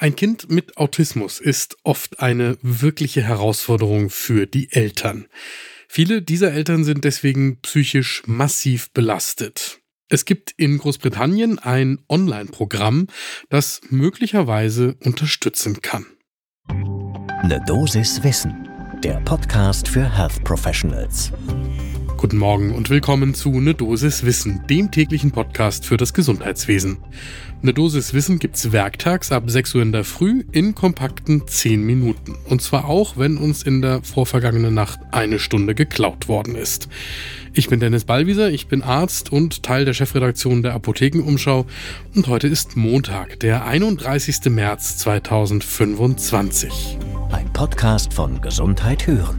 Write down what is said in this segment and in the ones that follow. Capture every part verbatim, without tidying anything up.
Ein Kind mit Autismus ist oft eine wirkliche Herausforderung für die Eltern. Viele dieser Eltern sind deswegen psychisch massiv belastet. Es gibt in Großbritannien ein Online-Programm, das möglicherweise unterstützen kann. Eine Dosis Wissen, der Podcast für Health Professionals. Guten Morgen und willkommen zu Ne Dosis Wissen, dem täglichen Podcast für das Gesundheitswesen. Ne Dosis Wissen gibt's werktags ab sechs Uhr in der Früh in kompakten zehn Minuten. Und zwar auch, wenn uns in der vorvergangenen Nacht eine Stunde geklaut worden ist. Ich bin Dennis Ballwieser, ich bin Arzt und Teil der Chefredaktion der Apothekenumschau und heute ist Montag, der einunddreißigsten März zweitausendfünfundzwanzig. Ein Podcast von Gesundheit hören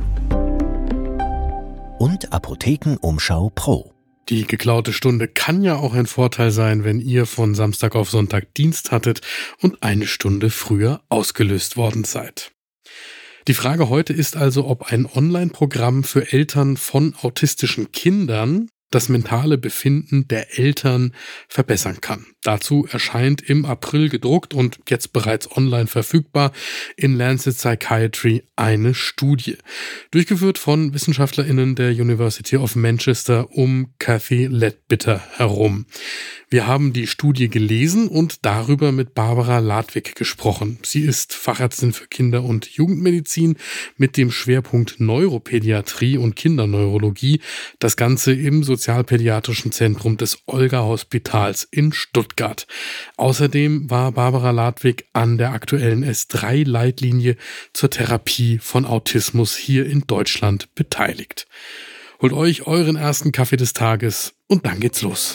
und Apothekenumschau Pro. Die geklaute Stunde kann ja auch ein Vorteil sein, wenn ihr von Samstag auf Sonntag Dienst hattet und eine Stunde früher ausgelöst worden seid. Die Frage heute ist also, ob ein Online-Programm für Eltern von autistischen Kindern das mentale Befinden der Eltern verbessern kann. Dazu erscheint im April gedruckt und jetzt bereits online verfügbar in Lancet Psychiatry eine Studie. Durchgeführt von WissenschaftlerInnen der University of Manchester um Cathy Ledbetter herum. Wir haben die Studie gelesen und darüber mit Barbara Ladwig gesprochen. Sie ist Fachärztin für Kinder- und Jugendmedizin mit dem Schwerpunkt Neuropädiatrie und Kinderneurologie. Das Ganze im Sozialpädiatrischen Zentrum des Olga-Hospitals in Stuttgart. Außerdem war Barbara Ladwig an der aktuellen S drei Leitlinie zur Therapie von Autismus hier in Deutschland beteiligt. Holt euch euren ersten Kaffee des Tages und dann geht's los.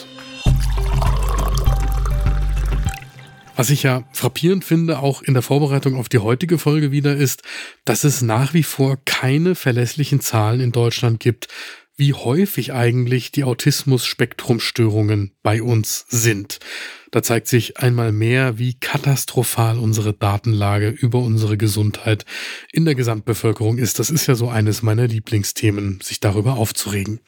Was ich ja frappierend finde, auch in der Vorbereitung auf die heutige Folge wieder, ist, dass es nach wie vor keine verlässlichen Zahlen in Deutschland gibt, wie häufig eigentlich die Autismus-Spektrum-Störungen bei uns sind. Da zeigt sich einmal mehr, wie katastrophal unsere Datenlage über unsere Gesundheit in der Gesamtbevölkerung ist. Das ist ja so eines meiner Lieblingsthemen, sich darüber aufzuregen.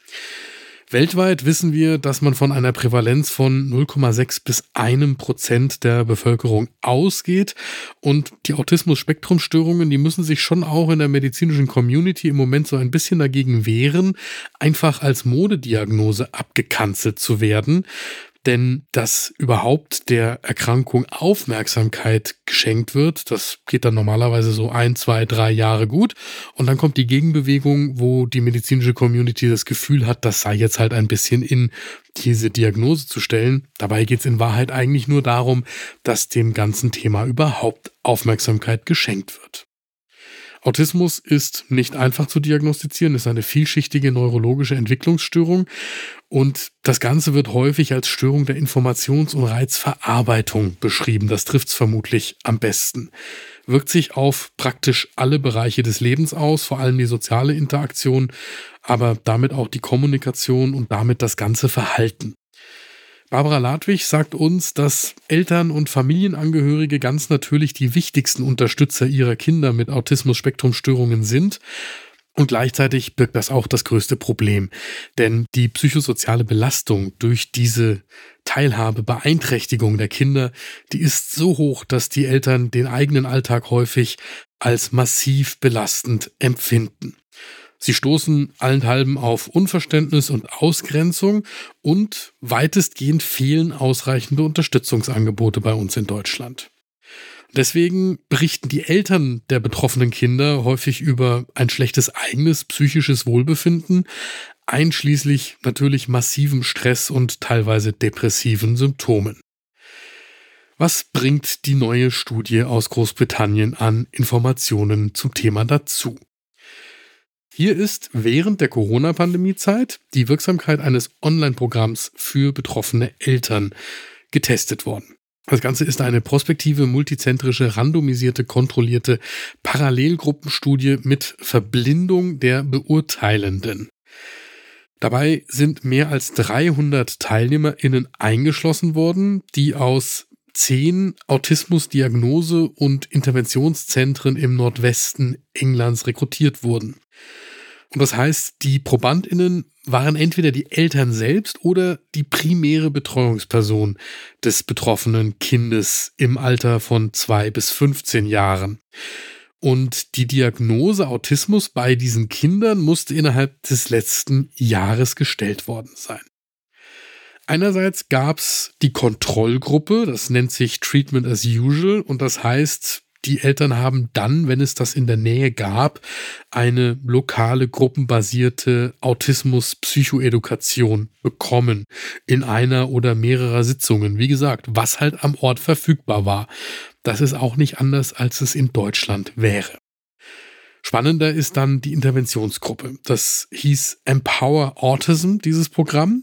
Weltweit wissen wir, dass man von einer Prävalenz von null Komma sechs bis einem Prozent der Bevölkerung ausgeht. Und die Autismus-Spektrum-Störungen, die müssen sich schon auch in der medizinischen Community im Moment so ein bisschen dagegen wehren, einfach als Modediagnose abgekanzelt zu werden. Denn dass überhaupt der Erkrankung Aufmerksamkeit geschenkt wird, das geht dann normalerweise so ein, zwei, drei Jahre gut. Und dann kommt die Gegenbewegung, wo die medizinische Community das Gefühl hat, das sei jetzt halt ein bisschen in diese Diagnose zu stellen. Dabei geht es in Wahrheit eigentlich nur darum, dass dem ganzen Thema überhaupt Aufmerksamkeit geschenkt wird. Autismus ist nicht einfach zu diagnostizieren, ist eine vielschichtige neurologische Entwicklungsstörung und das Ganze wird häufig als Störung der Informations- und Reizverarbeitung beschrieben. Das trifft es vermutlich am besten. Wirkt sich auf praktisch alle Bereiche des Lebens aus, vor allem die soziale Interaktion, aber damit auch die Kommunikation und damit das ganze Verhalten. Barbara Ladwig sagt uns, dass Eltern und Familienangehörige ganz natürlich die wichtigsten Unterstützer ihrer Kinder mit Autismus-Spektrum-Störungen sind. Und gleichzeitig birgt das auch das größte Problem. Denn die psychosoziale Belastung durch diese Teilhabe, Beeinträchtigung der Kinder, die ist so hoch, dass die Eltern den eigenen Alltag häufig als massiv belastend empfinden. Sie stoßen allenthalben auf Unverständnis und Ausgrenzung und weitestgehend fehlen ausreichende Unterstützungsangebote bei uns in Deutschland. Deswegen berichten die Eltern der betroffenen Kinder häufig über ein schlechtes eigenes psychisches Wohlbefinden, einschließlich natürlich massivem Stress und teilweise depressiven Symptomen. Was bringt die neue Studie aus Großbritannien an Informationen zum Thema dazu? Hier ist während der Corona-Pandemie-Zeit die Wirksamkeit eines Online-Programms für betroffene Eltern getestet worden. Das Ganze ist eine prospektive, multizentrische, randomisierte, kontrollierte Parallelgruppenstudie mit Verblindung der Beurteilenden. Dabei sind mehr als dreihundert TeilnehmerInnen eingeschlossen worden, die aus zehn Autismus-Diagnose- und Interventionszentren im Nordwesten Englands rekrutiert wurden. Und das heißt, die ProbandInnen waren entweder die Eltern selbst oder die primäre Betreuungsperson des betroffenen Kindes im Alter von zwei bis fünfzehn Jahren. Und die Diagnose Autismus bei diesen Kindern musste innerhalb des letzten Jahres gestellt worden sein. Einerseits gab es die Kontrollgruppe, das nennt sich Treatment as Usual, und das heißt, die Eltern haben dann, wenn es das in der Nähe gab, eine lokale gruppenbasierte Autismus-Psychoedukation bekommen in einer oder mehrerer Sitzungen. Wie gesagt, was halt am Ort verfügbar war. Das ist auch nicht anders, als es in Deutschland wäre. Spannender ist dann die Interventionsgruppe. Das hieß Empower Autism, dieses Programm.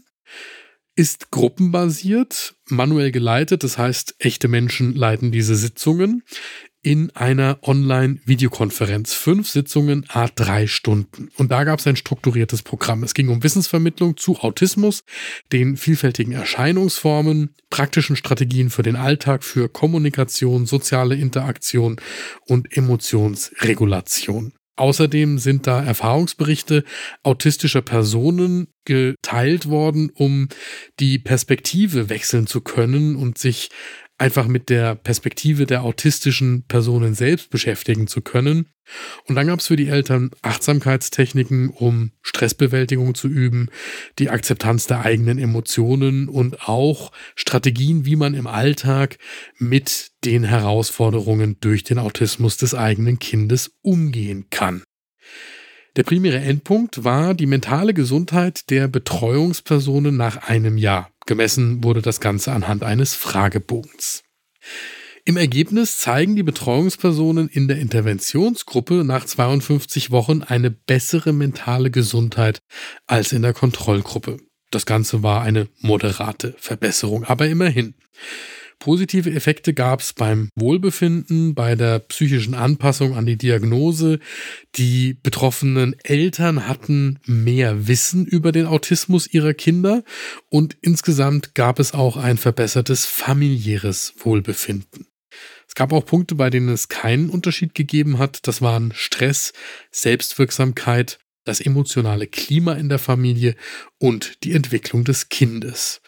Ist gruppenbasiert, manuell geleitet, das heißt, echte Menschen leiten diese Sitzungen in einer Online-Videokonferenz. Fünf Sitzungen, à drei Stunden. Und da gab es ein strukturiertes Programm. Es ging um Wissensvermittlung zu Autismus, den vielfältigen Erscheinungsformen, praktischen Strategien für den Alltag, für Kommunikation, soziale Interaktion und Emotionsregulation. Außerdem sind da Erfahrungsberichte autistischer Personen geteilt worden, um die Perspektive wechseln zu können und sich einfach mit der Perspektive der autistischen Personen selbst beschäftigen zu können. Und dann gab es für die Eltern Achtsamkeitstechniken, um Stressbewältigung zu üben, die Akzeptanz der eigenen Emotionen und auch Strategien, wie man im Alltag mit den Herausforderungen durch den Autismus des eigenen Kindes umgehen kann. Der primäre Endpunkt war die mentale Gesundheit der Betreuungspersonen nach einem Jahr. Gemessen wurde das Ganze anhand eines Fragebogens. Im Ergebnis zeigen die Betreuungspersonen in der Interventionsgruppe nach zweiundfünfzig Wochen eine bessere mentale Gesundheit als in der Kontrollgruppe. Das Ganze war eine moderate Verbesserung, aber immerhin. Positive Effekte gab es beim Wohlbefinden, bei der psychischen Anpassung an die Diagnose. Die betroffenen Eltern hatten mehr Wissen über den Autismus ihrer Kinder und insgesamt gab es auch ein verbessertes familiäres Wohlbefinden. Es gab auch Punkte, bei denen es keinen Unterschied gegeben hat. Das waren Stress, Selbstwirksamkeit, das emotionale Klima in der Familie und die Entwicklung des Kindes.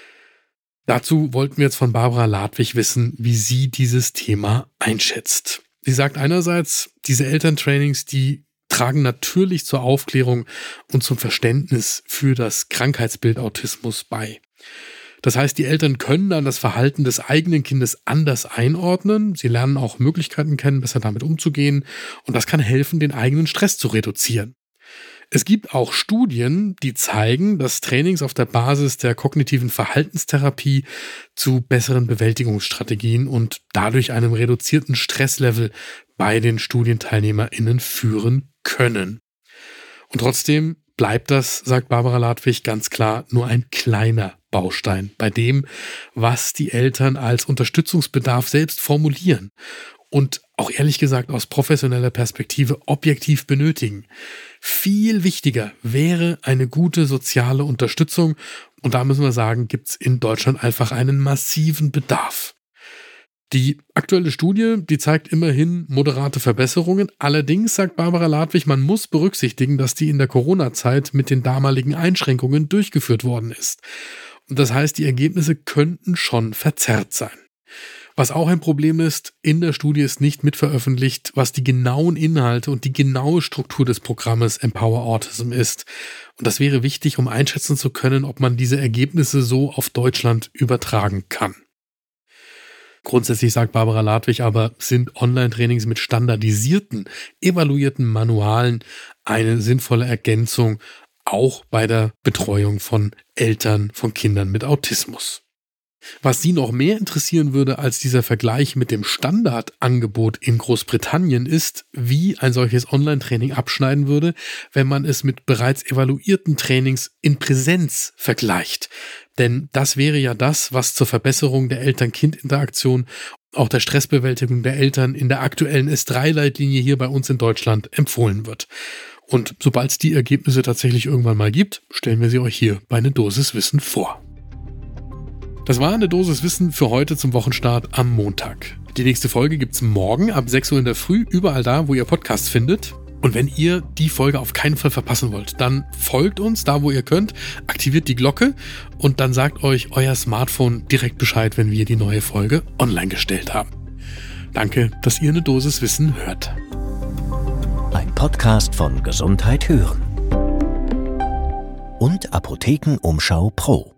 Dazu wollten wir jetzt von Barbara Ladwig wissen, wie sie dieses Thema einschätzt. Sie sagt einerseits, diese Elterntrainings, die tragen natürlich zur Aufklärung und zum Verständnis für das Krankheitsbild Autismus bei. Das heißt, die Eltern können dann das Verhalten des eigenen Kindes anders einordnen. Sie lernen auch Möglichkeiten kennen, besser damit umzugehen. Und das kann helfen, den eigenen Stress zu reduzieren. Es gibt auch Studien, die zeigen, dass Trainings auf der Basis der kognitiven Verhaltenstherapie zu besseren Bewältigungsstrategien und dadurch einem reduzierten Stresslevel bei den StudienteilnehmerInnen führen können. Und trotzdem bleibt das, sagt Barbara Ladwig, ganz klar nur ein kleiner Baustein bei dem, was die Eltern als Unterstützungsbedarf selbst formulieren und auch ehrlich gesagt aus professioneller Perspektive objektiv benötigen. Viel wichtiger wäre eine gute soziale Unterstützung und da müssen wir sagen, gibt es in Deutschland einfach einen massiven Bedarf. Die aktuelle Studie, die zeigt immerhin moderate Verbesserungen. Allerdings, sagt Barbara Ladwig, man muss berücksichtigen, dass die in der Corona-Zeit mit den damaligen Einschränkungen durchgeführt worden ist. Und das heißt, die Ergebnisse könnten schon verzerrt sein. Was auch ein Problem ist, in der Studie ist nicht mitveröffentlicht, was die genauen Inhalte und die genaue Struktur des Programmes Empower Autism ist. Und das wäre wichtig, um einschätzen zu können, ob man diese Ergebnisse so auf Deutschland übertragen kann. Grundsätzlich, sagt Barbara Ladwig, aber sind Online-Trainings mit standardisierten, evaluierten Manualen eine sinnvolle Ergänzung, auch bei der Betreuung von Eltern von Kindern mit Autismus. Was Sie noch mehr interessieren würde als dieser Vergleich mit dem Standardangebot in Großbritannien ist, wie ein solches Online-Training abschneiden würde, wenn man es mit bereits evaluierten Trainings in Präsenz vergleicht. Denn das wäre ja das, was zur Verbesserung der Eltern-Kind-Interaktion, auch der Stressbewältigung der Eltern in der aktuellen S drei Leitlinie hier bei uns in Deutschland empfohlen wird. Und sobald es die Ergebnisse tatsächlich irgendwann mal gibt, stellen wir sie euch hier bei Eine Dosis Wissen vor. Das war Eine Dosis Wissen für heute zum Wochenstart am Montag. Die nächste Folge gibt's morgen ab sechs Uhr in der Früh, überall da, wo ihr Podcasts findet. Und wenn ihr die Folge auf keinen Fall verpassen wollt, dann folgt uns da, wo ihr könnt, aktiviert die Glocke und dann sagt euch euer Smartphone direkt Bescheid, wenn wir die neue Folge online gestellt haben. Danke, dass ihr eine Dosis Wissen hört. Ein Podcast von Gesundheit hören und Apothekenumschau Pro.